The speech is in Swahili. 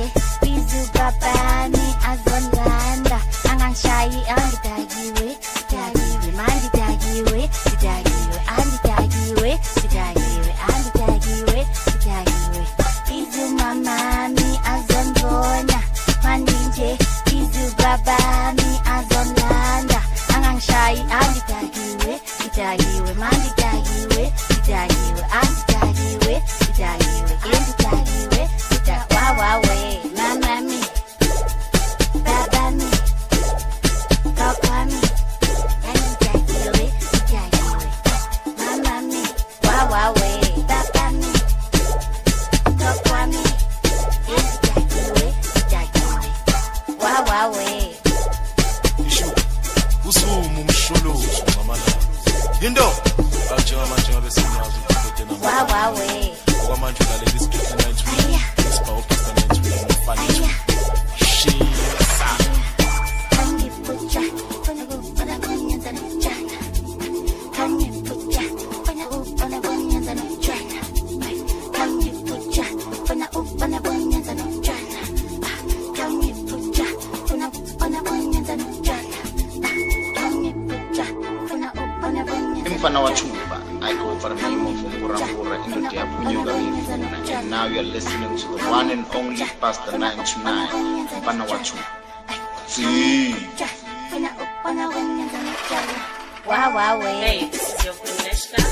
Mandinje, Bizu Babani, Azonlanda, Angang Shai, Andi Dagiwe, Dagiwe, Mandi Dagiwe, Dagiwe, Andi Dagiwe, Dagiwe, Andi Dagiwe, Dagiwe, Bizu Mamani, Azonbona, Mandinje, Bizu Babani, Azonlanda, Angang Shai, Andi Dagiwe, Dagiwe, Mandi Dagiwe, Dagiwe, Andi Dagiwe, Dagiwe, Andi Dagiwe, Wawawe, Mama me, Baba me, Papa me, Andi Dagiwe, Dagiwe, Mama me, Wawawe, Baba me, Papa me, Andi Dagiwe, Dagiwe, Wawawe. Usumu msholo mamala Indo ajenga besinyazo ukutena Wawawe okwamanje la ladies 29 isibawo pasta 9 mfana shisa Kangi pucha pana bonyanza no chana Kangi pucha pana bonyanza no chana Kangi pucha pana bonyanza no chana Kangi pucha pana bonyanza no chana Kangi pucha pana bonyanza Mfana wa Chuba, I go for the name of Mburambura in the Apunyuga. And now you're listening to the one and only Pastor 929, Mfana wa Chuba. See. Wawawe. Hey, this is your Queen Neshka.